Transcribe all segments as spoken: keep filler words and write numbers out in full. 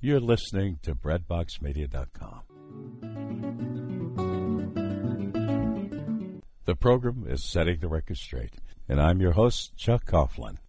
You're listening to breadbox media dot com. The program is Setting the Record Straight, and I'm your host, Chuck Coughlin.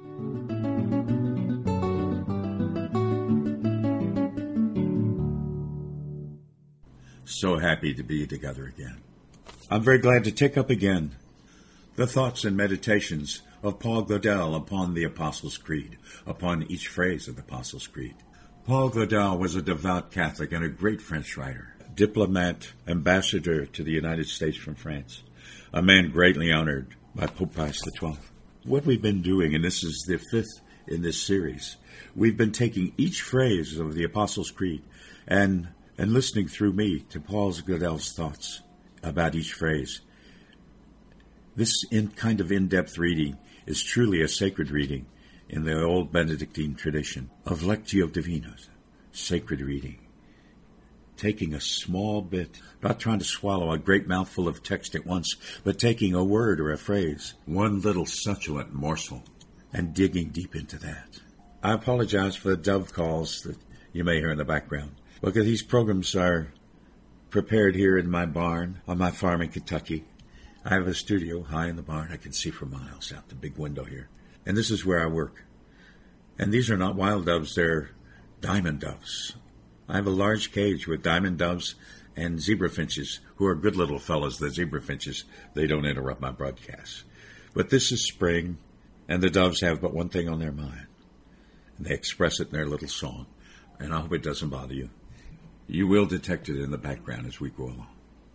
So happy to be together again. I'm very glad to take up again the thoughts and meditations of Paul Claudel upon the Apostles' Creed, upon each phrase of the Apostles' Creed. Paul Claudel was a devout Catholic and a great French writer, diplomat, ambassador to the United States from France, a man greatly honored by Pope Pius the twelfth. What we've been doing, and this is the fifth in this series, we've been taking each phrase of the Apostles' Creed and and listening through me to Paul Claudel's thoughts about each phrase. This in, kind of in-depth reading is truly a sacred reading in the old Benedictine tradition of Lectio Divina, sacred reading. Taking a small bit, not trying to swallow a great mouthful of text at once, but taking a word or a phrase, one little succulent morsel, and digging deep into that. I apologize for the dove calls that you may hear in the background, because these programs are prepared here in my barn on my farm in Kentucky. I have a studio high in the barn. I can see for miles out the big window here. And this is where I work. And these are not wild doves, they're diamond doves. I have a large cage with diamond doves and zebra finches, who are good little fellows, the zebra finches. They don't interrupt my broadcasts. But this is spring, and the doves have but one thing on their mind. And they express it in their little song. And I hope it doesn't bother you. You will detect it in the background as we go along.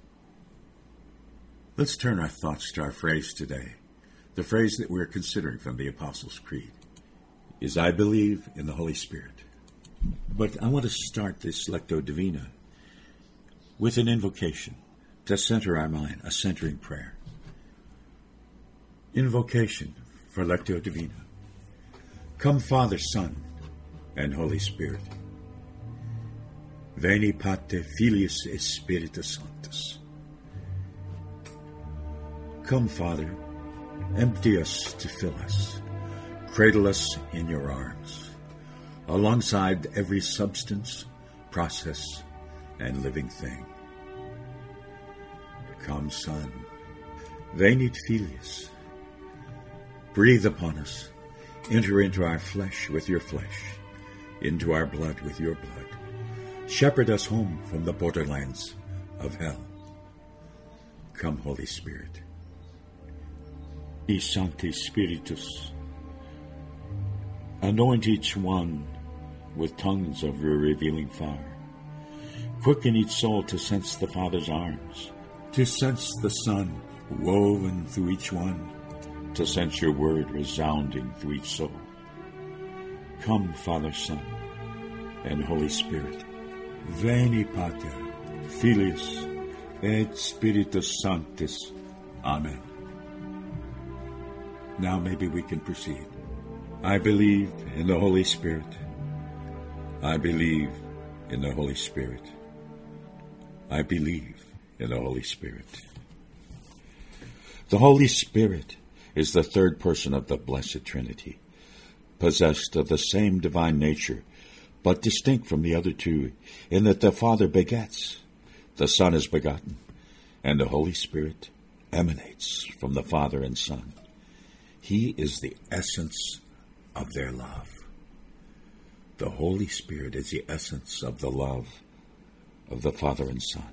Let's turn our thoughts to our phrase today. The phrase that we're considering from the Apostles' Creed is, I believe in the Holy Spirit. But I want to start this Lectio Divina with an invocation to center our mind, a centering prayer. Invocation for Lectio Divina. Come, Father, Son, and Holy Spirit. Veni Pater, Filius, et Spiritus Sanctus. Come, Father, empty us to fill us. Cradle us in your arms, alongside every substance, process, and living thing. Come, Son, Venit Filius. Breathe upon us. Enter into our flesh with your flesh, into our blood with your blood. Shepherd us home from the borderlands of hell. Come, Holy Spirit. E Sancti Spiritus. Anoint each one with tongues of your revealing fire. Quicken each soul to sense the Father's arms, to sense the Son woven through each one, to sense your word resounding through each soul. Come, Father, Son, and Holy Spirit. Veni Pater, Filius, et Spiritus Sanctus. Amen. Now maybe we can proceed. I believe in the Holy Spirit. I believe in the Holy Spirit. I believe in the Holy Spirit. The Holy Spirit is the third person of the Blessed Trinity, possessed of the same divine nature, but distinct from the other two, in that the Father begets, the Son is begotten, and the Holy Spirit emanates from the Father and Son. He is the essence of their love. The Holy Spirit is the essence of the love of the Father and Son.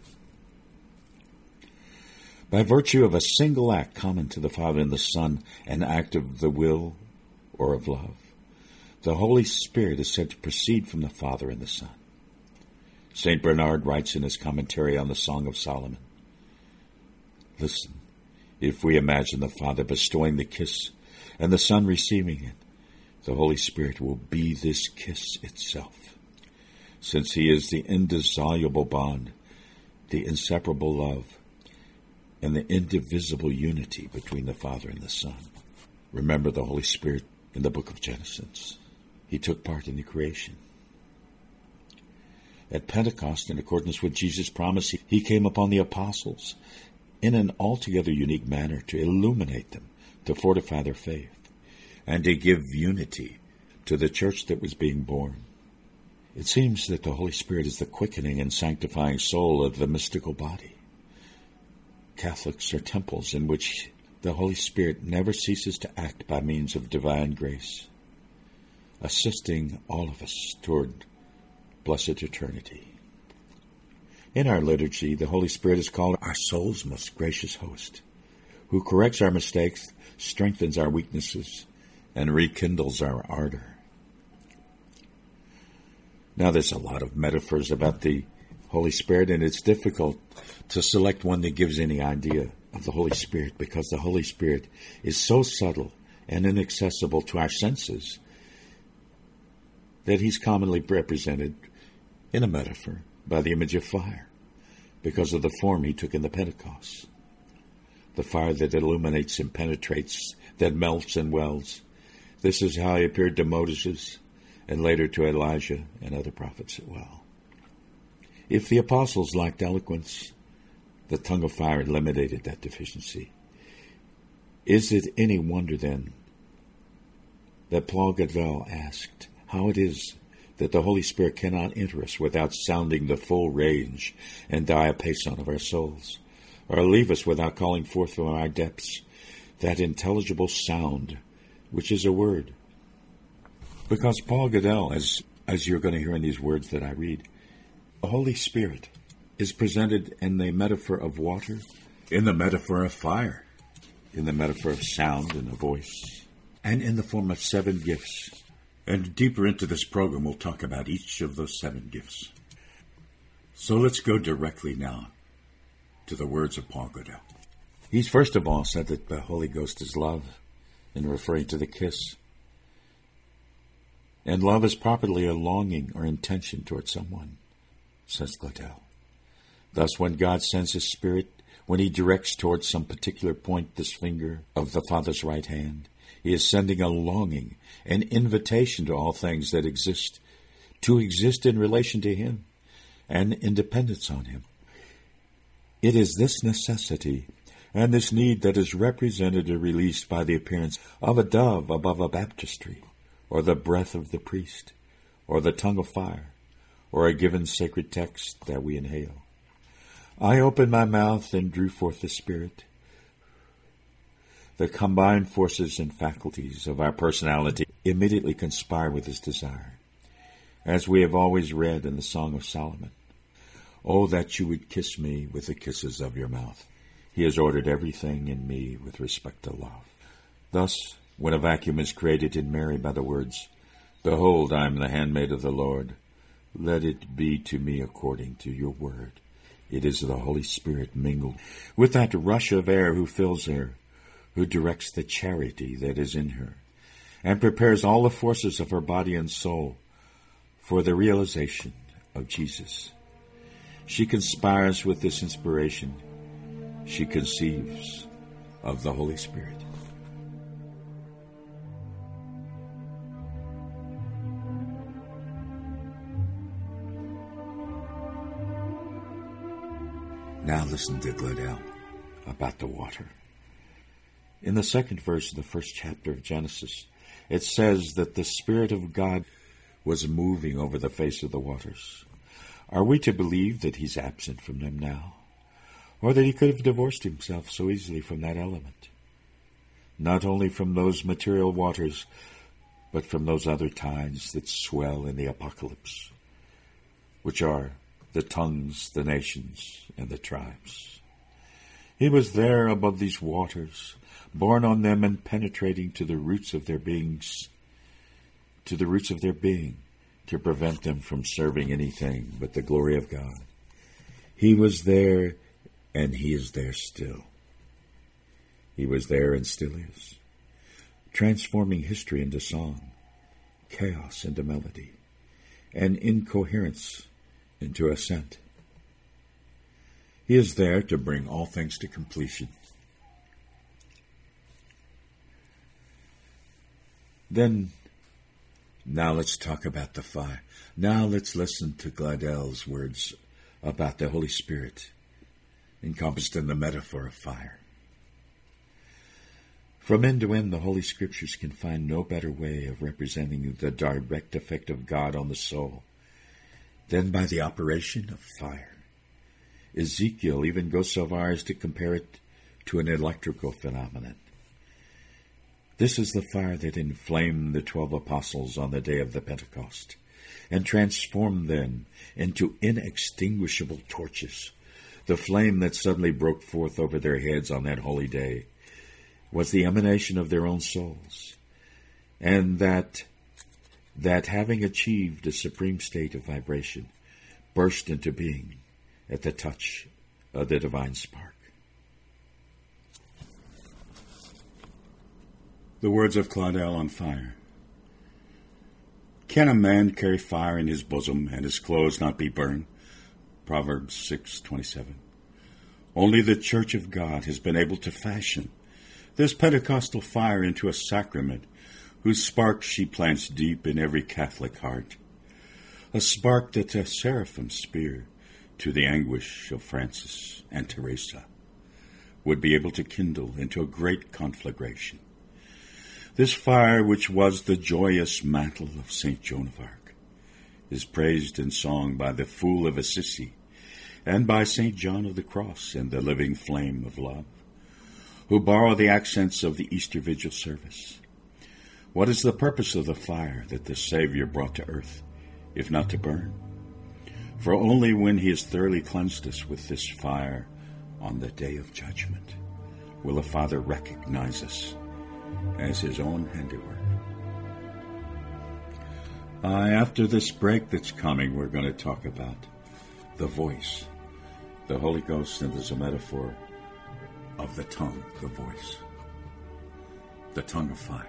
By virtue of a single act common to the Father and the Son, an act of the will or of love, the Holy Spirit is said to proceed from the Father and the Son. Saint Bernard writes in his commentary on the Song of Solomon, listen, if we imagine the Father bestowing the kiss and the Son receiving it, the Holy Spirit will be this kiss itself, since he is the indissoluble bond, the inseparable love, and the indivisible unity between the Father and the Son. Remember the Holy Spirit in the book of Genesis. He took part in the creation. At Pentecost, in accordance with Jesus' promise, he came upon the apostles in an altogether unique manner to illuminate them, to fortify their faith, and to give unity to the church that was being born. It seems that the Holy Spirit is the quickening and sanctifying soul of the mystical body. Catholics are temples in which the Holy Spirit never ceases to act by means of divine grace, assisting all of us toward blessed eternity. In our liturgy, the Holy Spirit is called our soul's most gracious host, who corrects our mistakes, strengthens our weaknesses, and rekindles our ardor. Now, there's a lot of metaphors about the Holy Spirit, and it's difficult to select one that gives any idea of the Holy Spirit, because the Holy Spirit is so subtle and inaccessible to our senses that he's commonly represented in a metaphor by the image of fire, because of the form he took in the Pentecost. The fire that illuminates and penetrates, that melts and welds. This is how he appeared to Moses, and later to Elijah and other prophets as well. If the apostles lacked eloquence, the tongue of fire eliminated that deficiency. Is it any wonder, then, that Paul Gadel asked how it is that the Holy Spirit cannot enter us without sounding the full range and diapason of our souls, or leave us without calling forth from our depths that intelligible sound, which is a word? Because Paul Gadel, as, as you're going to hear in these words that I read, the Holy Spirit is presented in the metaphor of water, in the metaphor of fire, in the metaphor of sound and a voice, and in the form of seven gifts. And deeper into this program, we'll talk about each of those seven gifts. So let's go directly now to the words of Paul Gadel. He's first of all said that the Holy Ghost is love, in referring to the kiss. And love is properly a longing or intention toward someone, says Gadel. Thus, when God sends his Spirit, when he directs towards some particular point this finger of the Father's right hand, he is sending a longing, an invitation to all things that exist, to exist in relation to him and in dependence on him. It is this necessity and this need that is represented or released by the appearance of a dove above a baptistry, or the breath of the priest, or the tongue of fire, or a given sacred text that we inhale. I opened my mouth and drew forth the Spirit. The combined forces and faculties of our personality immediately conspire with his desire, as we have always read in the Song of Solomon. Oh, that you would kiss me with the kisses of your mouth. He has ordered everything in me with respect to love. Thus, when a vacuum is created in Mary by the words, Behold, I am the handmaid of the Lord. Let it be to me according to your word. It is the Holy Spirit mingled with that rush of air who fills her, who directs the charity that is in her, and prepares all the forces of her body and soul for the realization of Jesus. She conspires with this inspiration. She conceives of the Holy Spirit. Now listen to Gadel about the water. In the second verse of the first chapter of Genesis, it says that the Spirit of God was moving over the face of the waters. Are we to believe that he's absent from them now, or that he could have divorced himself so easily from that element? Not only from those material waters, but from those other tides that swell in the apocalypse, which are the tongues, the nations, and the tribes. He was there above these waters, borne on them and penetrating to the roots of their beings, to the roots of their being, to prevent them from serving anything but the glory of God. He was there, and he is there still. He was there and still is, transforming history into song, chaos into melody, and incoherence into ascent. He is there to bring all things to completion. Then, now let's talk about the fire. Now let's listen to Gadel's words about the Holy Spirit, encompassed in the metaphor of fire. From end to end, the Holy Scriptures can find no better way of representing the direct effect of God on the soul than by the operation of fire. Ezekiel even goes so far as to compare it to an electrical phenomenon. This is the fire that inflamed the twelve apostles on the day of the Pentecost and transformed them into inextinguishable torches. The flame that suddenly broke forth over their heads on that holy day was the emanation of their own souls, and that, that having achieved a supreme state of vibration, burst into being at the touch of the divine spark. The words of Claudel on fire. Can a man carry fire in his bosom and his clothes not be burned? Proverbs six twenty-seven. Only the Church of God has been able to fashion this Pentecostal fire into a sacrament whose spark she plants deep in every Catholic heart. A spark that a seraphim spear to the anguish of Francis and Teresa would be able to kindle into a great conflagration. This fire, which was the joyous mantle of Saint Joan of Arc, is praised in song by the Fool of Assisi and by Saint John of the Cross in the living flame of love, who borrow the accents of the Easter Vigil service. What is the purpose of the fire that the Savior brought to earth, if not to burn? For only when he has thoroughly cleansed us with this fire on the day of judgment will the Father recognize us as his own handiwork. Uh, after this break that's coming, we're going to talk about the voice, the Holy Ghost, and as a metaphor of the tongue, the voice, the tongue of fire.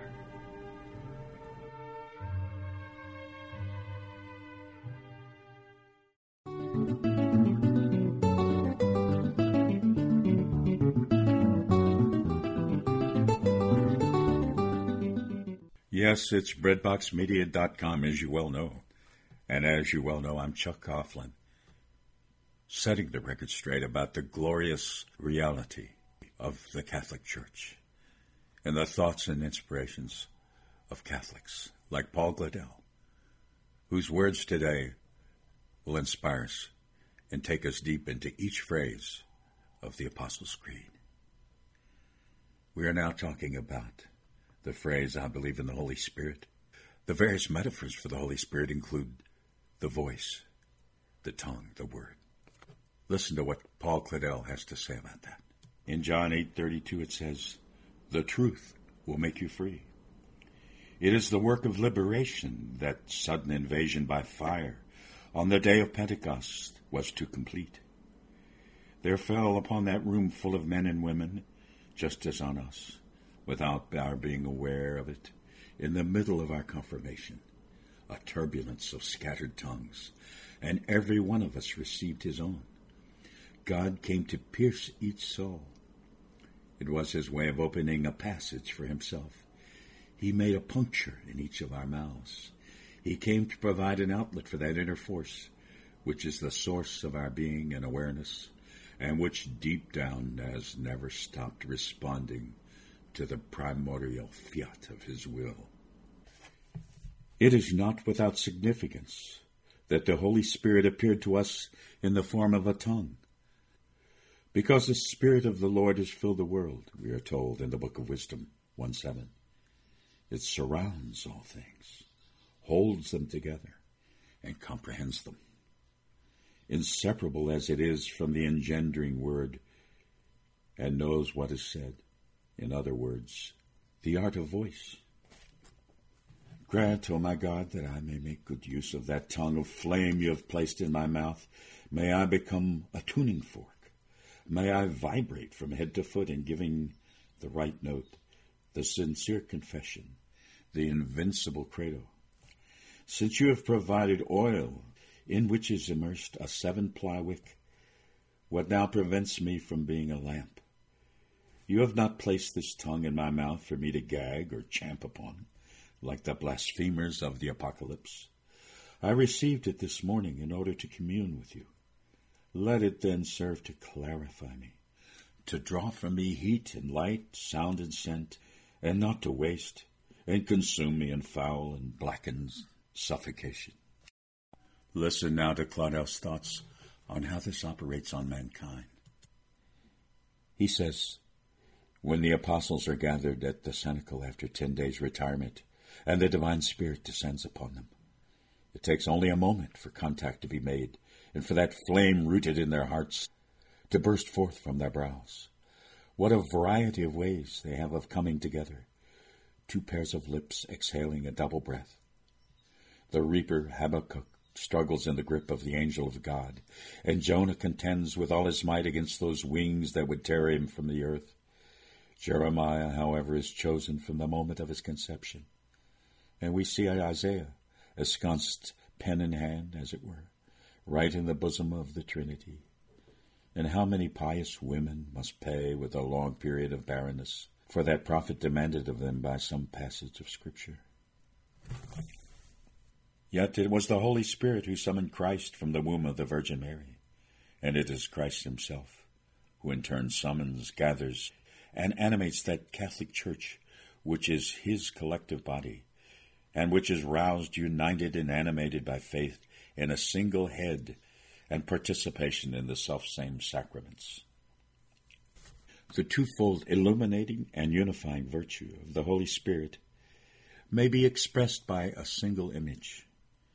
Yes, it's bread box media dot com, as you well know. And as you well know, I'm Chuck Coughlin, setting the record straight about the glorious reality of the Catholic Church and the thoughts and inspirations of Catholics like Paul Gladell, whose words today will inspire us and take us deep into each phrase of the Apostles' Creed. We are now talking about the phrase, I believe in the Holy Spirit. The various metaphors for the Holy Spirit include the voice, the tongue, the word. Listen to what Paul Gladell has to say about that. In John eight thirty-two it says, "The truth will make you free." It is the work of liberation that sudden invasion by fire on the day of Pentecost was to complete. There fell upon that room full of men and women, just as on us, without our being aware of it, in the middle of our confirmation, a turbulence of scattered tongues, and every one of us received his own. God came to pierce each soul. It was his way of opening a passage for himself. He made a puncture in each of our mouths. He came to provide an outlet for that inner force, which is the source of our being and awareness, and which deep down has never stopped responding to the primordial fiat of his will. It is not without significance that the Holy Spirit appeared to us in the form of a tongue. Because the Spirit of the Lord has filled the world, we are told in the Book of Wisdom one seven. It surrounds all things, holds them together, and comprehends them. Inseparable as it is from the engendering word, and knows what is said. In other words, the art of voice. Grant, O my God, that I may make good use of that tongue of flame you have placed in my mouth. May I become a tuning fork. May I vibrate from head to foot in giving the right note, the sincere confession, the invincible credo. Since you have provided oil in which is immersed a seven-ply wick, what now prevents me from being a lamp? You have not placed this tongue in my mouth for me to gag or champ upon, like the blasphemers of the Apocalypse. I received it this morning in order to commune with you. Let it then serve to clarify me, to draw from me heat and light, sound and scent, and not to waste and consume me in foul and blackened suffocation. Listen now to Claudel's thoughts on how this operates on mankind. He says, when the apostles are gathered at the cenacle after ten days' retirement, and the divine Spirit descends upon them, it takes only a moment for contact to be made, and for that flame rooted in their hearts to burst forth from their brows. What a variety of ways they have of coming together, two pairs of lips exhaling a double breath. The reaper Habakkuk struggles in the grip of the angel of God, and Jonah contends with all his might against those wings that would tear him from the earth. Jeremiah, however, is chosen from the moment of his conception, and we see Isaiah ensconced pen in hand, as it were, right in the bosom of the Trinity. And how many pious women must pay with a long period of barrenness for that prophet demanded of them by some passage of Scripture? Yet it was the Holy Spirit who summoned Christ from the womb of the Virgin Mary, and it is Christ himself who in turn summons, gathers, and animates that Catholic Church which is his collective body, and which is roused, united, and animated by faith in a single head and participation in the selfsame sacraments. The twofold illuminating and unifying virtue of the Holy Spirit may be expressed by a single image.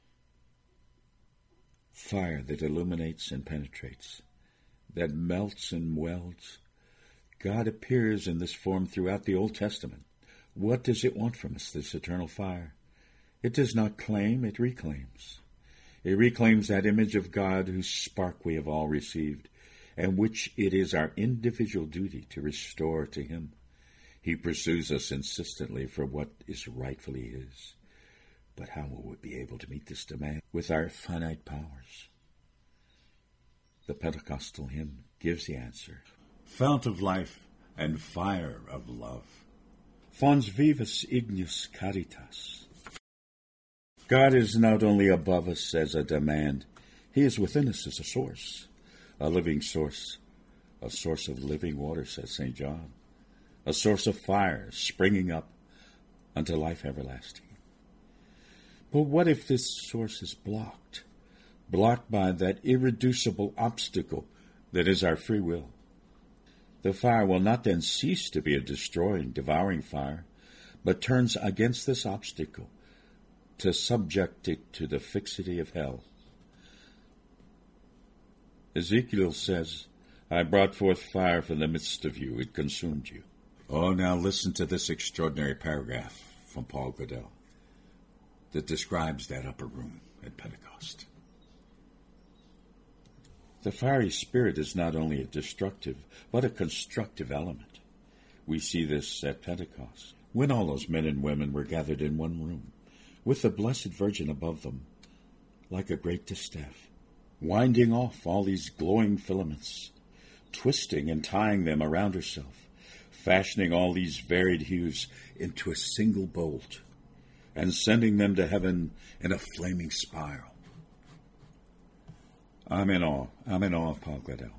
Fire that illuminates and penetrates, that melts and welds. God appears in this form throughout the Old Testament. What does it want from us, this eternal fire? It does not claim, it reclaims. It reclaims that image of God whose spark we have all received, and which it is our individual duty to restore to him. He pursues us insistently for what is rightfully his. But how will we be able to meet this demand with our finite powers? The Pentecostal hymn gives the answer. Fount of life and fire of love. Fons vivus ignis caritas. God is not only above us as a demand, he is within us as a source, a living source, a source of living water, says Saint John, a source of fire springing up unto life everlasting. But what if this source is blocked, blocked by that irreducible obstacle that is our free will? The fire will not then cease to be a destroying, devouring fire, but turns against this obstacle to subject it to the fixity of hell. Ezekiel says, I brought forth fire from the midst of you, it consumed you. Oh, now listen to this extraordinary paragraph from Paul Godel that describes that upper room at Pentecost. The fiery spirit is not only a destructive, but a constructive element. We see this at Pentecost, when all those men and women were gathered in one room, with the Blessed Virgin above them, like a great distaff, winding off all these glowing filaments, twisting and tying them around herself, fashioning all these varied hues into a single bolt, and sending them to heaven in a flaming spiral. I'm in awe. I'm in awe of Paul Godel.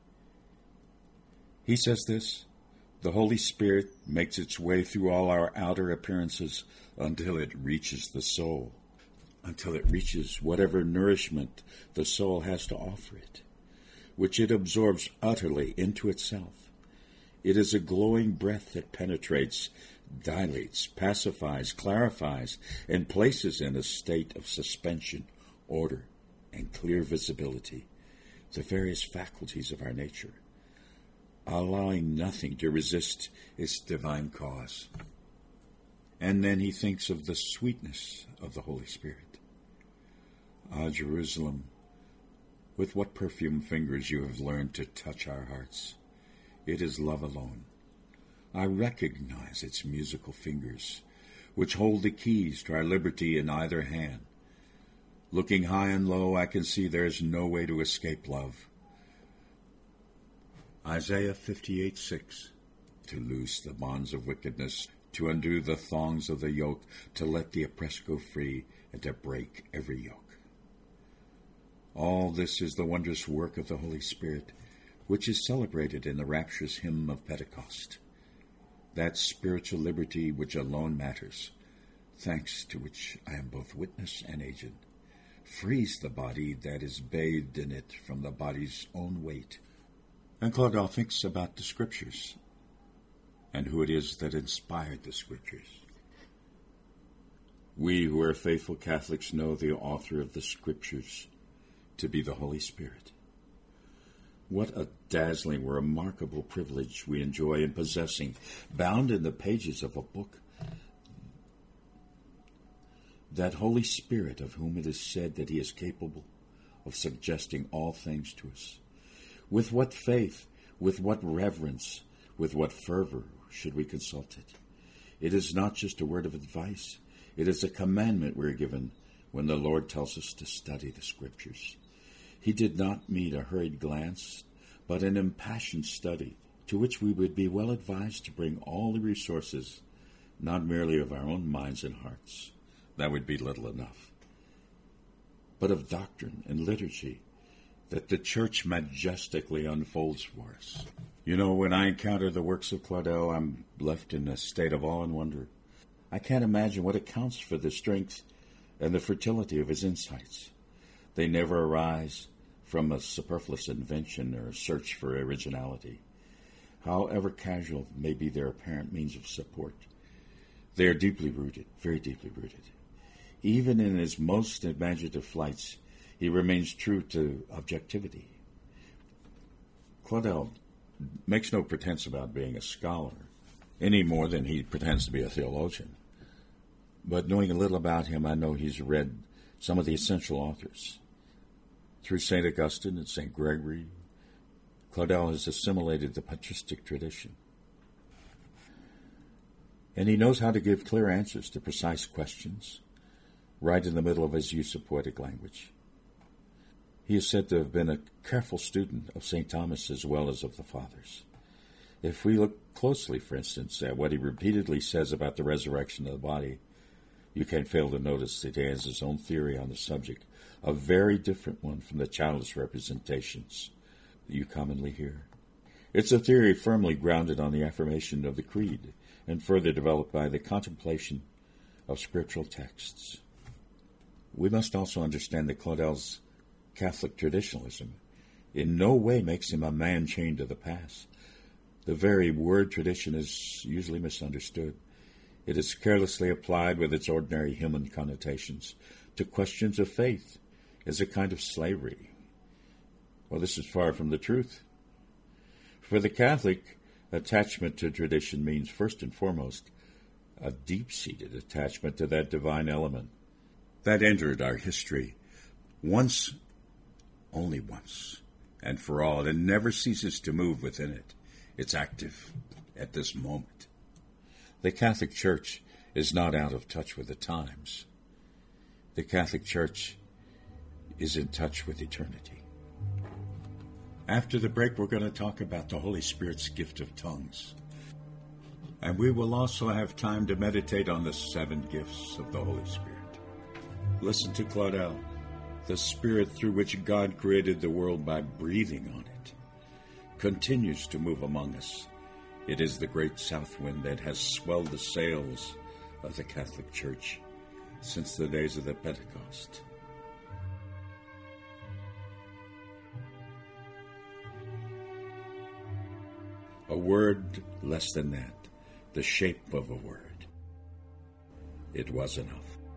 He says this, the Holy Spirit makes its way through all our outer appearances until it reaches the soul, until it reaches whatever nourishment the soul has to offer it, which it absorbs utterly into itself. It is a glowing breath that penetrates, dilates, pacifies, clarifies, and places in a state of suspension, order, and clear visibility the various faculties of our nature, allowing nothing to resist its divine cause. And then he thinks of the sweetness of the Holy Spirit. Ah, Jerusalem, with what perfumed fingers you have learned to touch our hearts. It is love alone. I recognize its musical fingers, which hold the keys to our liberty in either hand. Looking high and low, I can see there is no way to escape love. Isaiah fifty-eight six, to loose the bonds of wickedness, to undo the thongs of the yoke, to let the oppressed go free, and to break every yoke. All this is the wondrous work of the Holy Spirit, which is celebrated in the rapturous hymn of Pentecost, that spiritual liberty which alone matters, thanks to which I am both witness and agent, frees the body that is bathed in it from the body's own weight. And Claudel thinks about the Scriptures and who it is that inspired the Scriptures. We who are faithful Catholics know the author of the Scriptures to be the Holy Spirit. What a dazzling, remarkable privilege we enjoy in possessing, bound in the pages of a book, that Holy Spirit of whom it is said that he is capable of suggesting all things to us. With what faith, with what reverence, with what fervor should we consult it? It is not just a word of advice. It is a commandment we are given when the Lord tells us to study the Scriptures. He did not meet a hurried glance, but an impassioned study, to which we would be well advised to bring all the resources, not merely of our own minds and hearts. That would be little enough, but of doctrine and liturgy that the Church majestically unfolds for us. You know, when I encounter the works of Claudel, I'm left in a state of awe and wonder. I can't imagine what accounts for the strength and the fertility of his insights. They never arise from a superfluous invention or a search for originality. However casual may be their apparent means of support, they are deeply rooted, very deeply rooted. Even in his most imaginative flights, he remains true to objectivity. Claudel makes no pretense about being a scholar, any more than he pretends to be a theologian. But knowing a little about him, I know he's read some of the essential authors. Through Saint Augustine and Saint Gregory, Claudel has assimilated the patristic tradition. And he knows how to give clear answers to precise questions, right in the middle of his use of poetic language. He is said to have been a careful student of Saint Thomas as well as of the Fathers. If we look closely, for instance, at what he repeatedly says about the resurrection of the body, you can't fail to notice that he has his own theory on the subject, a very different one from the childish representations that you commonly hear. It's a theory firmly grounded on the affirmation of the Creed and further developed by the contemplation of scriptural texts. We must also understand that Claudel's Catholic traditionalism in no way makes him a man chained to the past. The very word tradition is usually misunderstood. It is carelessly applied with its ordinary human connotations to questions of faith as a kind of slavery. Well, this is far from the truth. For the Catholic, attachment to tradition means, first and foremost, a deep-seated attachment to that divine element that entered our history once, only once, and for all, and never ceases to move within it. It's active at this moment. The Catholic Church is not out of touch with the times. The Catholic Church is in touch with eternity. After the break, we're going to talk about the Holy Spirit's gift of tongues. And we will also have time to meditate on the seven gifts of the Holy Spirit. Listen to Claudel, the Spirit through which God created the world by breathing on it, continues to move among us. It is the great south wind that has swelled the sails of the Catholic Church since the days of the Pentecost. A word less than that, the shape of a word. It was enough.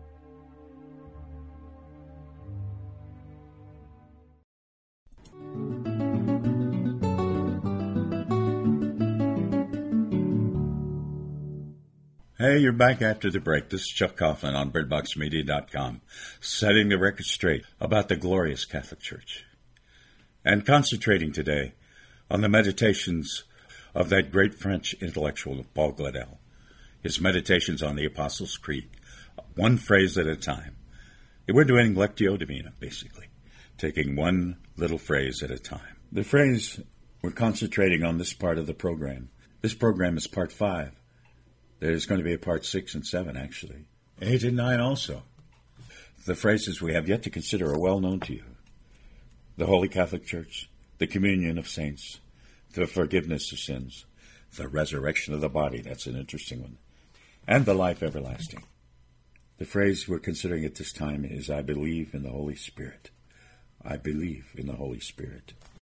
Hey, you're back after the break. This is Chuck Coughlin on bird box media dot com, setting the record straight about the glorious Catholic Church, and concentrating today on the meditations of that great French intellectual, Paul Claudel, his meditations on the Apostles' Creed, one phrase at a time. We're doing Lectio Divina, basically, taking one little phrase at a time. The phrase we're concentrating on this part of the program. This program is part five. There's going to be a part six and seven, actually. Eight and nine also. The phrases we have yet to consider are well known to you. The Holy Catholic Church, the communion of saints, the forgiveness of sins, the resurrection of the body, that's an interesting one, and the life everlasting. The phrase we're considering at this time is, I believe in the Holy Spirit. I believe in the Holy Spirit.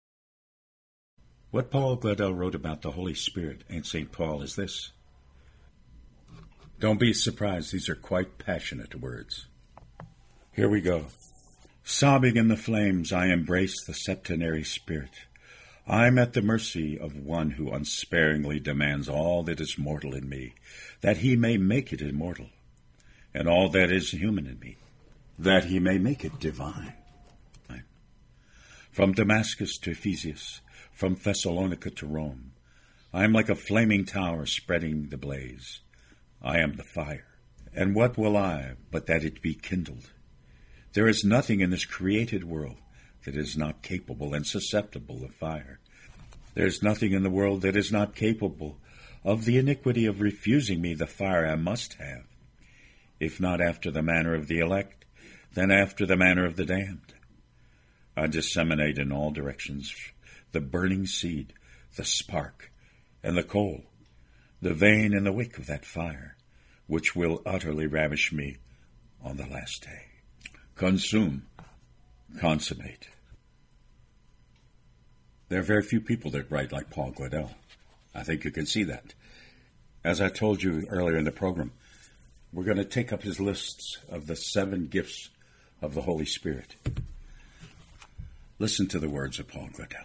What Paul Gladell wrote about the Holy Spirit and Saint Paul is this. Don't be surprised, these are quite passionate words. Here we go. Sobbing in the flames, I embrace the septenary spirit. I'm at the mercy of one who unsparingly demands all that is mortal in me, that he may make it immortal, and all that is human in me, that he may make it divine. From Damascus to Ephesus, from Thessalonica to Rome, I am like a flaming tower spreading the blaze. I am the fire. And what will I but that it be kindled? There is nothing in this created world that is not capable and susceptible of fire. There is nothing in the world that is not capable of the iniquity of refusing me the fire I must have, if not after the manner of the elect, then after the manner of the damned. I disseminate in all directions the burning seed, the spark, and the coal, the vein and the wick of that fire, which will utterly ravish me on the last day. Consume, consummate. There are very few people that write like Paul Gladell. I think you can see that. As I told you earlier in the program, we're going to take up his lists of the seven gifts of the Holy Spirit. Listen to the words of Paul Gladell.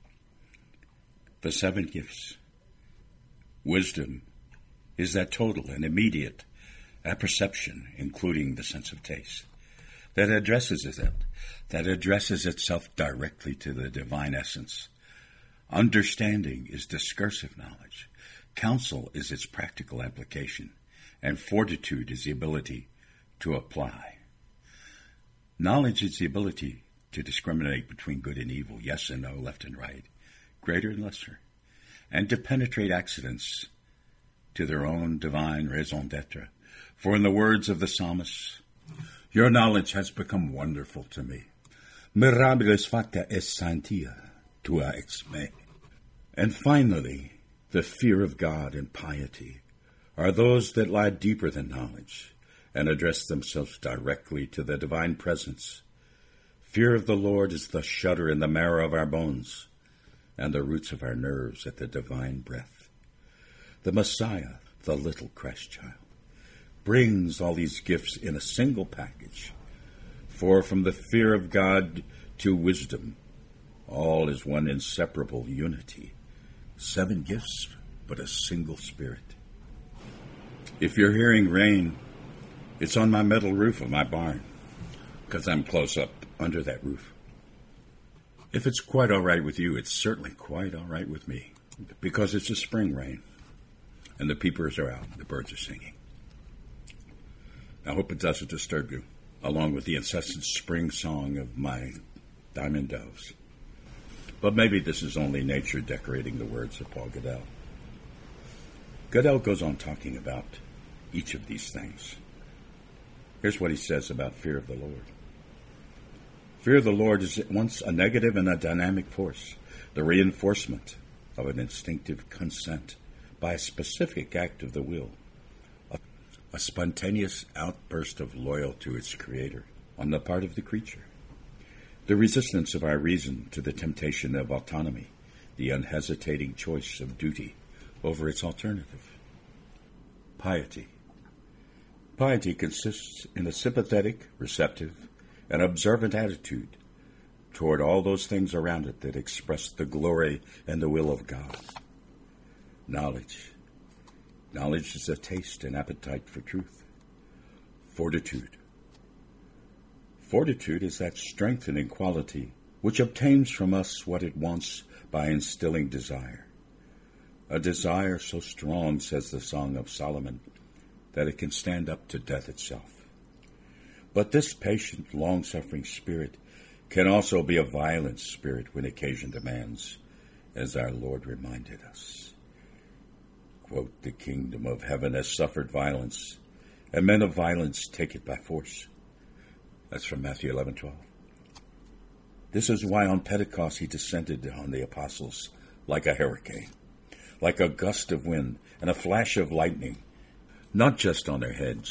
The seven gifts. Wisdom is that total and immediate apperception, including the sense of taste, that addresses it, that addresses itself directly to the divine essence. Understanding is discursive knowledge. Counsel is its practical application, and fortitude is the ability to apply. Knowledge is the ability to discriminate between good and evil, yes and no, left and right, greater and lesser, and to penetrate accidents to their own divine raison d'etre. For in the words of the psalmist, your knowledge has become wonderful to me. Mirabilis facta est sanctia tua ex me. And finally, the fear of God and piety are those that lie deeper than knowledge and address themselves directly to the divine presence. Fear of the Lord is the shudder in the marrow of our bones and the roots of our nerves at the divine breath. The Messiah, the little Christ child, brings all these gifts in a single package. For from the fear of God to wisdom, all is one inseparable unity. Seven gifts, but a single spirit. If you're hearing rain, it's on my metal roof of my barn, because I'm close up under that roof. If it's quite all right with you, it's certainly quite all right with me, because it's a spring rain, and the peepers are out, the birds are singing. I hope it doesn't disturb you, along with the incessant spring song of my diamond doves. But maybe this is only nature decorating the words of Paul Gladell. Gladell goes on talking about each of these things. Here's what he says about fear of the Lord. Fear of the Lord is at once a negative and a dynamic force, the reinforcement of an instinctive consent by a specific act of the will, a, a spontaneous outburst of loyalty to its creator on the part of the creature, the resistance of our reason to the temptation of autonomy, the unhesitating choice of duty over its alternative. Piety. Piety consists in a sympathetic, receptive, and observant attitude toward all those things around it that express the glory and the will of God. Knowledge. Knowledge is a taste and appetite for truth. Fortitude. Fortitude is that strengthening quality which obtains from us what it wants by instilling desire. A desire so strong, says the Song of Solomon, that it can stand up to death itself. But this patient, long-suffering spirit can also be a violent spirit when occasion demands, as our Lord reminded us. Quote, the kingdom of heaven has suffered violence, and men of violence take it by force. That's from Matthew eleven twelve. This is why on Pentecost he descended on the apostles like a hurricane, like a gust of wind and a flash of lightning, not just on their heads,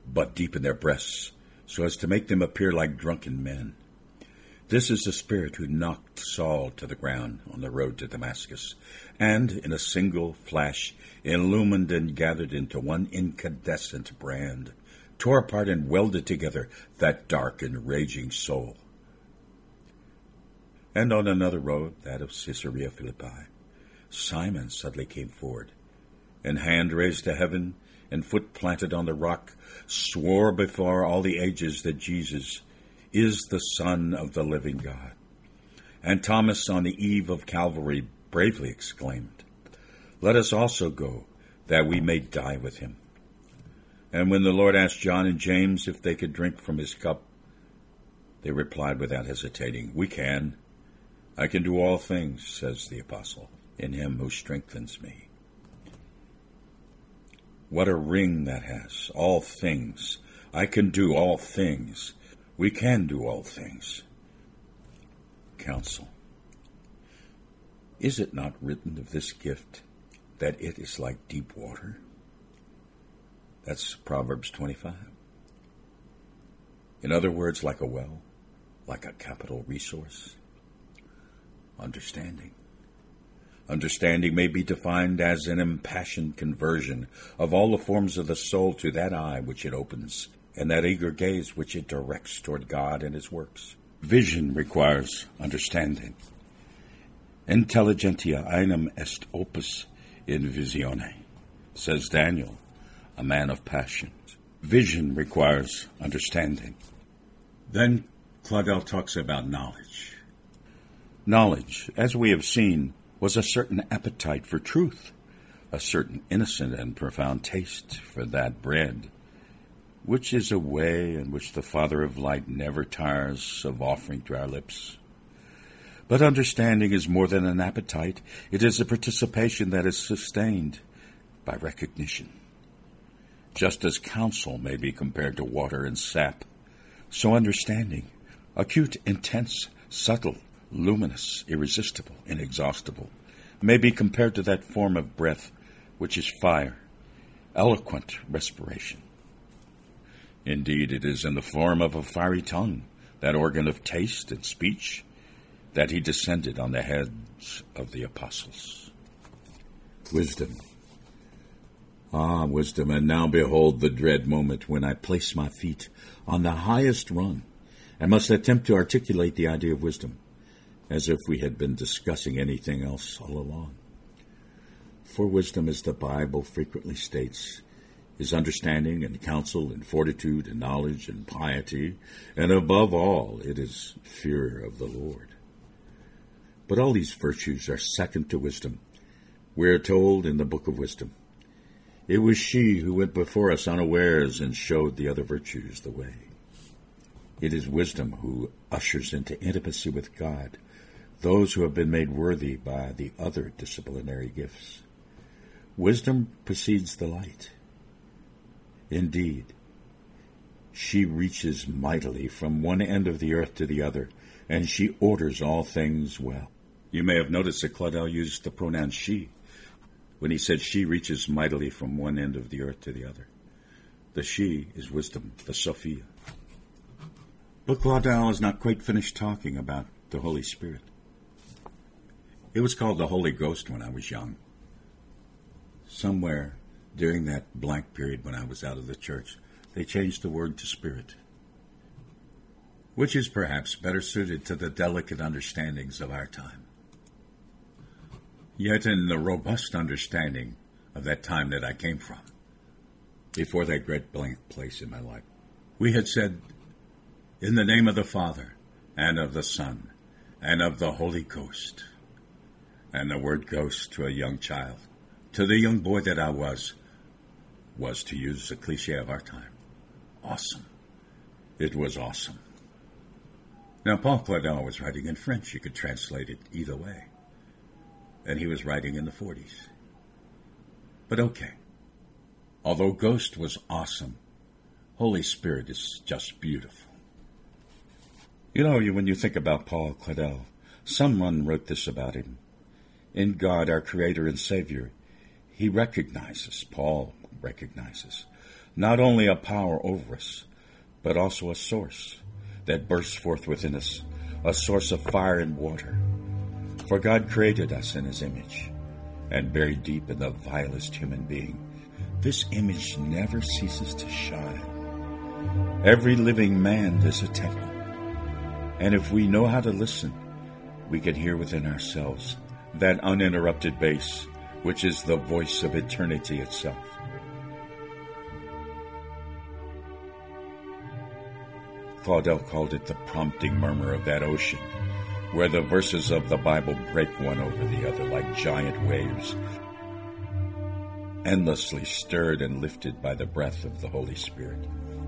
but deep in their breasts, so as to make them appear like drunken men. This is the spirit who knocked Saul to the ground on the road to Damascus, and in a single flash illumined and gathered into one incandescent brand, tore apart and welded together that dark and raging soul. And on another road, that of Caesarea Philippi, Simon suddenly came forward, and hand raised to heaven and foot planted on the rock, swore before all the ages that Jesus is the Son of the living God. And Thomas, on the eve of Calvary, bravely exclaimed, "Let us also go, that we may die with him." And when the Lord asked John and James if they could drink from his cup, they replied without hesitating, "We can. I can do all things," says the apostle, "in him who strengthens me." What a ring that has. All things. I can do all things. We can do all things. Counsel. Is it not written of this gift that it is like deep water? That's Proverbs twenty-five. In other words, like a well, like a capital resource. Understanding. Understanding may be defined as an impassioned conversion of all the forms of the soul to that eye which it opens, and that eager gaze which it directs toward God and his works. Vision requires understanding. Intelligentia einem est opus in visione, says Daniel, a man of passions. Vision requires understanding. Then Claudel talks about knowledge. Knowledge, as we have seen, was a certain appetite for truth, a certain innocent and profound taste for that bread, which is a way in which the Father of light never tires of offering to our lips. But understanding is more than an appetite. It is a participation that is sustained by recognition. Just as counsel may be compared to water and sap, so understanding, acute, intense, subtle, luminous, irresistible, inexhaustible, may be compared to that form of breath which is fire, eloquent respiration. Indeed, it is in the form of a fiery tongue, that organ of taste and speech, that he descended on the heads of the apostles. Wisdom. Ah, wisdom, and now behold the dread moment when I place my feet on the highest rung and must attempt to articulate the idea of wisdom, as if we had been discussing anything else all along. For wisdom, as the Bible frequently states, is understanding and counsel and fortitude and knowledge and piety, and above all, it is fear of the Lord. But all these virtues are second to wisdom. We are told in the book of Wisdom, "It was she who went before us unawares and showed the other virtues the way." It is wisdom who ushers into intimacy with God those who have been made worthy by the other disciplinary gifts. Wisdom precedes the light. Indeed, she reaches mightily from one end of the earth to the other, and she orders all things well. You may have noticed that Claudel used the pronoun she when he said she reaches mightily from one end of the earth to the other. The she is wisdom, the Sophia. But Claudel is not quite finished talking about the Holy Spirit. It was called the Holy Ghost when I was young. Somewhere during that blank period when I was out of the church, they changed the word to Spirit, which is perhaps better suited to the delicate understandings of our time. Yet in the robust understanding of that time that I came from, before that great blank place in my life, we had said, "In the name of the Father, and of the Son, and of the Holy Ghost." And the word ghost to a young child, to the young boy that I was, was, to use the cliche of our time, awesome. It was awesome. Now, Paul Claudel was writing in French. You could translate it either way. And he was writing in the forties. But okay. Although Ghost was awesome, Holy Spirit is just beautiful. You know, when you think about Paul Claudel, someone wrote this about him. In God, our Creator and Savior, he recognizes, Paul recognizes, not only a power over us, but also a source that bursts forth within us, a source of fire and water. For God created us in his image, and buried deep in the vilest human being, this image never ceases to shine. Every living man is a temple, and if we know how to listen, we can hear within ourselves that uninterrupted bass, which is the voice of eternity itself. Claudel called it the prompting murmur of that ocean, where the verses of the Bible break one over the other like giant waves, endlessly stirred and lifted by the breath of the Holy Spirit.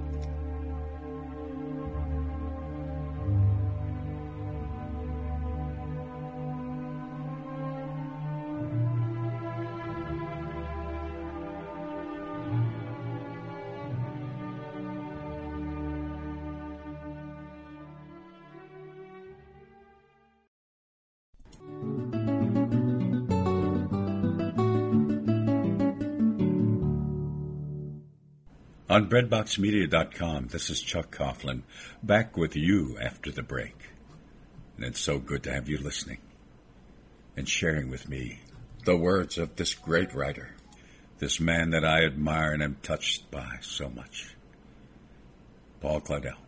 On breadbox media dot com, this is Chuck Coughlin, back with you after the break. And it's so good to have you listening and sharing with me the words of this great writer, this man that I admire and am touched by so much, Paul Claudel.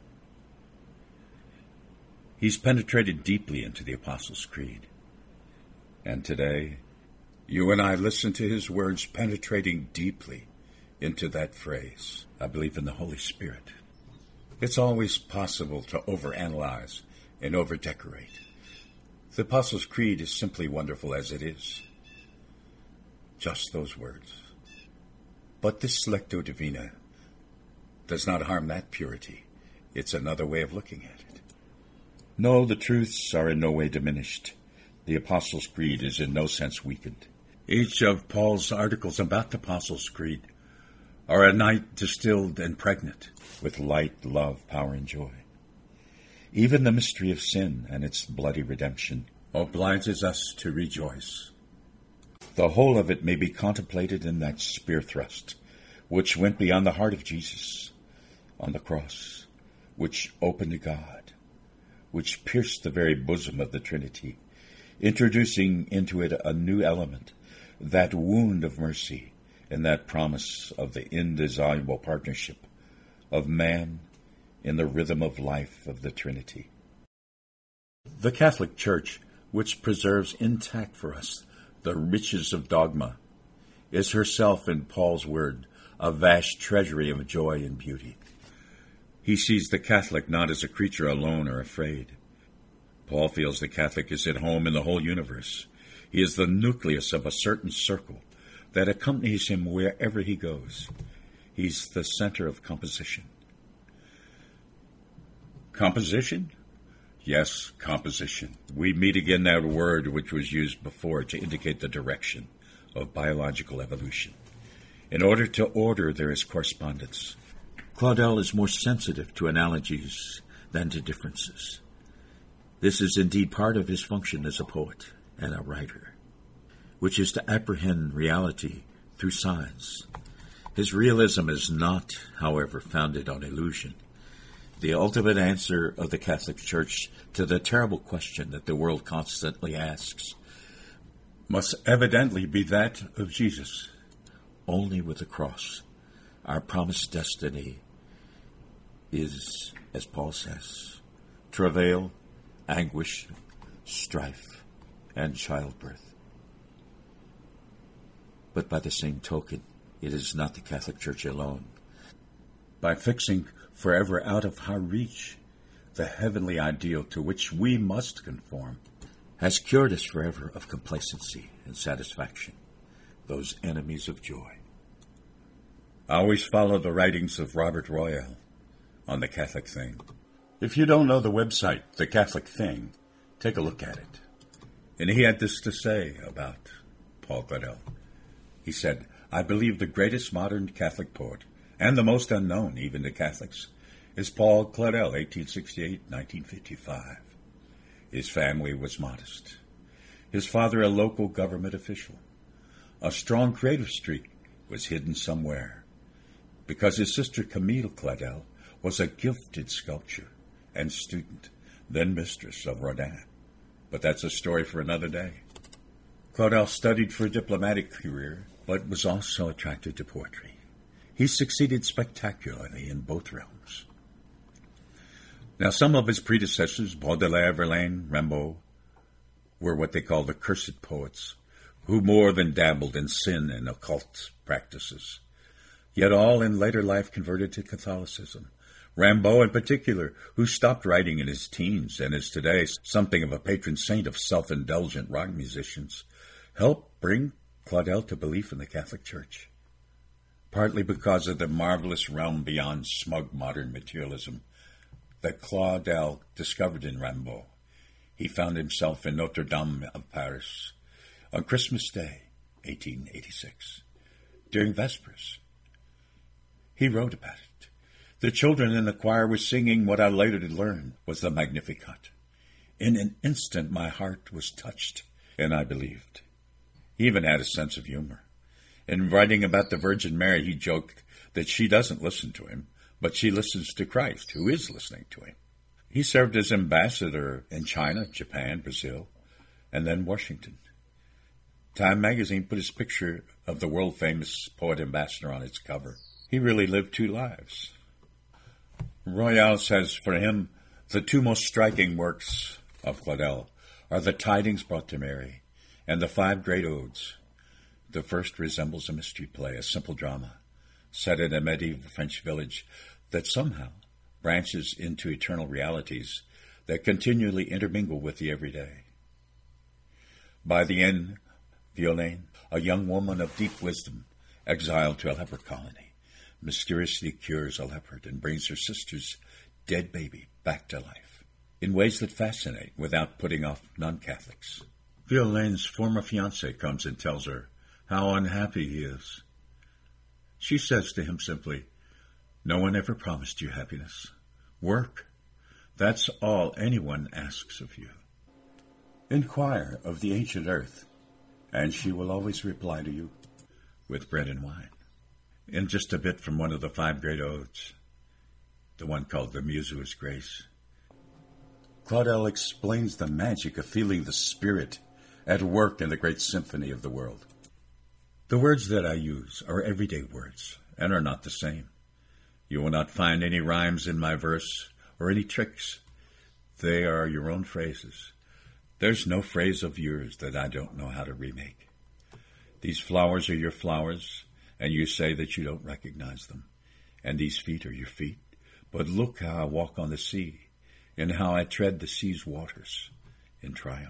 He's penetrated deeply into the Apostles' Creed. And today, you and I listen to his words penetrating deeply into that phrase, I believe in the Holy Spirit. It's always possible to overanalyze and overdecorate. The Apostles' Creed is simply wonderful as it is. Just those words. But this Lectio Divina does not harm that purity. It's another way of looking at it. No, the truths are in no way diminished. The Apostles' Creed is in no sense weakened. Each of Paul's articles about the Apostles' Creed are a night distilled and pregnant with light, love, power, and joy. Even the mystery of sin and its bloody redemption obliges us to rejoice. The whole of it may be contemplated in that spear thrust, which went beyond the heart of Jesus on the cross, which opened to God, which pierced the very bosom of the Trinity, introducing into it a new element, that wound of mercy, and that promise of the indissoluble partnership of man in the rhythm of life of the Trinity. The Catholic Church, which preserves intact for us the riches of dogma, is herself, in Paul's word, a vast treasury of joy and beauty. He sees the Catholic not as a creature alone or afraid. Paul feels the Catholic is at home in the whole universe. He is the nucleus of a certain circle that accompanies him wherever he goes. He's the center of composition. Composition? Yes, composition. We meet again that word which was used before to indicate the direction of biological evolution. In order to order, there is correspondence. Claudel is more sensitive to analogies than to differences. This is indeed part of his function as a poet and a writer, which is to apprehend reality through signs. His realism is not, however, founded on illusion. The ultimate answer of the Catholic Church to the terrible question that the world constantly asks must evidently be that of Jesus. Only with the cross, our promised destiny is, as Paul says, travail, anguish, strife, and childbirth. But by the same token, it is not the Catholic Church alone. By fixing forever out of our reach the heavenly ideal to which we must conform, has cured us forever of complacency and satisfaction, those enemies of joy. I always follow the writings of Robert Royal on the Catholic Thing. If you don't know the website, The Catholic Thing, take a look at it. And he had this to say about Paul Claudel. He said, I believe the greatest modern Catholic poet, and the most unknown even to Catholics, is Paul Claudel, eighteen sixty-eight to nineteen fifty-five. His family was modest. His father a local government official. A strong creative streak was hidden somewhere. because his sister Camille Claudel was a gifted sculptor and student, then mistress of Rodin. But that's a story for another day. Claudel studied for a diplomatic career, but was also attracted to poetry. He succeeded spectacularly in both realms. Now, some of his predecessors, Baudelaire, Verlaine, Rimbaud, were what they call the cursed poets, who more than dabbled in sin and occult practices, yet all in later life converted to Catholicism. Rimbaud in particular, who stopped writing in his teens and is today something of a patron saint of self-indulgent rock musicians, helped bring Claudel to belief in the Catholic Church, partly because of the marvelous realm beyond smug modern materialism that Claudel discovered in Rimbaud. He found himself in Notre Dame of Paris on Christmas Day, eighteen eighty-six, during Vespers. He wrote about it. The children in the choir were singing what I later learned was the Magnificat. In an instant, my heart was touched, and I believed. He even had a sense of humor. In writing about the Virgin Mary, he joked that she doesn't listen to him, but she listens to Christ, who is listening to him. He served as ambassador in China, Japan, Brazil, and then Washington. Time magazine put his picture of the world-famous poet ambassador on its cover. He really lived two lives. Royal says for him, the two most striking works of Claudel are the Tidings Brought to Mary and the Five Great Odes. The first resembles a mystery play, a simple drama, set in a medieval French village that somehow branches into eternal realities that continually intermingle with the everyday. By the end, Violaine, a young woman of deep wisdom, exiled to a leper colony, mysteriously cures a leopard and brings her sister's dead baby back to life in ways that fascinate without putting off non-Catholics. Violaine's former fiancé comes and tells her how unhappy he is. She says to him simply, "No one ever promised you happiness. Work. That's all anyone asks of you. Inquire of the ancient earth, and she will always reply to you with bread and wine." In just a bit from one of the five great odes, the one called the Musu's Grace, Claudel explains the magic of feeling the Spirit at work in the great symphony of the world. The words that I use are everyday words and are not the same. You will not find any rhymes in my verse or any tricks. They are your own phrases. There's no phrase of yours that I don't know how to remake. These flowers are your flowers, and you say that you don't recognize them. And these feet are your feet, but look how I walk on the sea, and how I tread the sea's waters in triumph.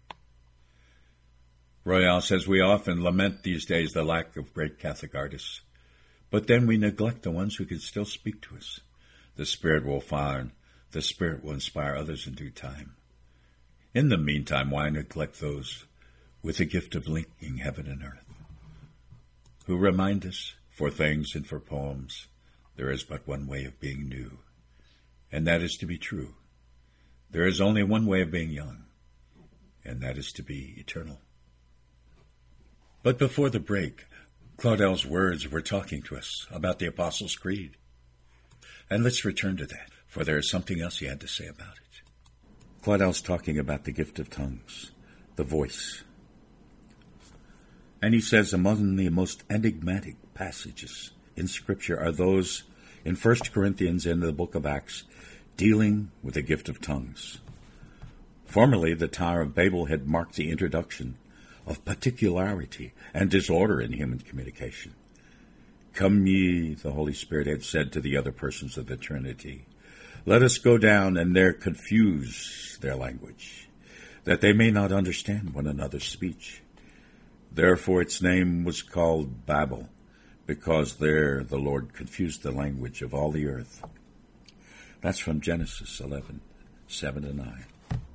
Royal says we often lament these days the lack of great Catholic artists, but then we neglect the ones who can still speak to us. The Spirit will find, the Spirit will inspire others in due time. In the meantime, why neglect those with the gift of linking heaven and earth, who remind us, for things and for poems, there is but one way of being new, and that is to be true. There is only one way of being young, and that is to be eternal. But before the break, Claudel's words were talking to us about the Apostles' Creed. And let's return to that, for there is something else he had to say about it. Claudel's talking about the gift of tongues, the voice. And he says among the most enigmatic passages in Scripture are those in First Corinthians and the book of Acts dealing with the gift of tongues. Formerly, the Tower of Babel had marked the introduction of particularity and disorder in human communication. Come ye, the Holy Spirit had said to the other persons of the Trinity, let us go down and there confuse their language, that they may not understand one another's speech. Therefore its name was called Babel, because there the Lord confused the language of all the earth. That's from Genesis eleven, seven to nine.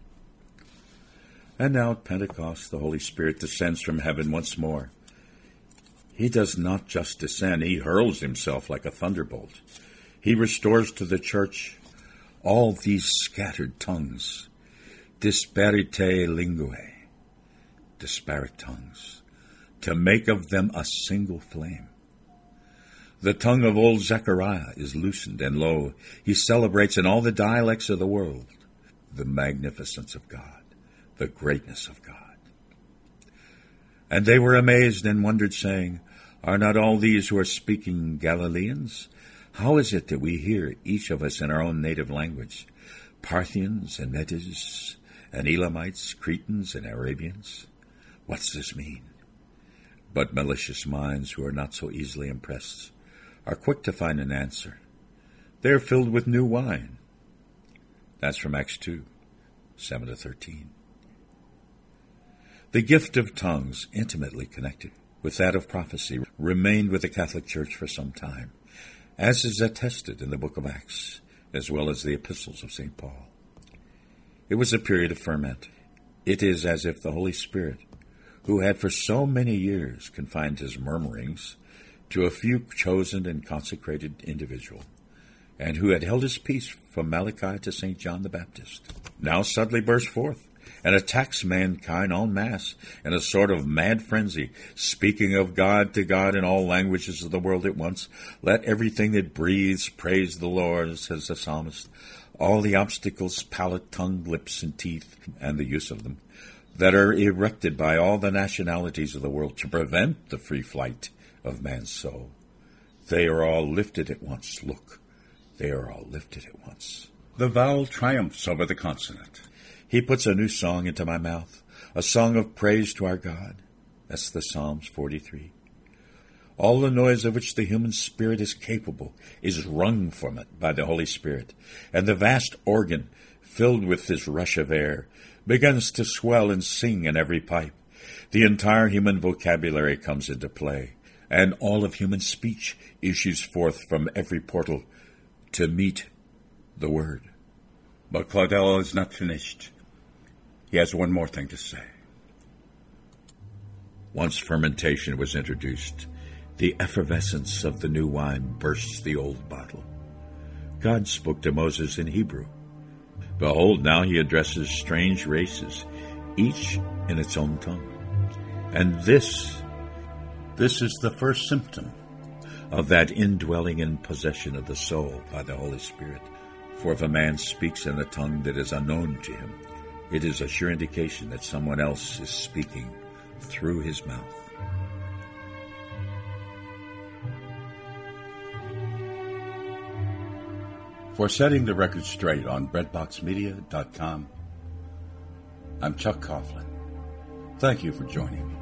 And now at Pentecost, the Holy Spirit descends from heaven once more. He does not just descend, he hurls himself like a thunderbolt. He restores to the church all these scattered tongues, disparate linguae, disparate tongues, to make of them a single flame. The tongue of old Zechariah is loosened, and lo, he celebrates in all the dialects of the world the magnificence of God, the greatness of God. And they were amazed and wondered, saying, Are not all these who are speaking Galileans? How is it that we hear, each of us in our own native language, Parthians and Medes and Elamites, Cretans and Arabians? What's this mean? But malicious minds who are not so easily impressed are quick to find an answer. They are filled with new wine. That's from Acts two, seven to thirteen. The gift of tongues, intimately connected with that of prophecy, remained with the Catholic Church for some time, as is attested in the book of Acts, as well as the epistles of Saint Paul. It was a period of ferment. It is as if the Holy Spirit, who had for so many years confined his murmurings to a few chosen and consecrated individuals, and who had held his peace from Malachi to Saint John the Baptist, now suddenly burst forth and attacks mankind en masse in a sort of mad frenzy, speaking of God to God in all languages of the world at once. Let everything that breathes praise the Lord, says the psalmist. All the obstacles, palate, tongue, lips, and teeth, and the use of them, that are erected by all the nationalities of the world to prevent the free flight of man's soul, they are all lifted at once. Look, they are all lifted at once. The vowel triumphs over the consonant. He puts a new song into my mouth, a song of praise to our God. That's the Psalms forty-three. All the noise of which the human spirit is capable is wrung from it by the Holy Spirit, and the vast organ, filled with this rush of air, begins to swell and sing in every pipe. The entire human vocabulary comes into play, and all of human speech issues forth from every portal to meet the Word. But Claudel is not finished. He has one more thing to say. Once fermentation was introduced, the effervescence of the new wine bursts the old bottle. God spoke to Moses in Hebrew. Behold, now he addresses strange races, each in its own tongue. And this, this is the first symptom of that indwelling and possession of the soul by the Holy Spirit. For if a man speaks in a tongue that is unknown to him, it is a sure indication that someone else is speaking through his mouth. For Setting the Record Straight on breadbox media dot com, I'm Chuck Coughlin. Thank you for joining me.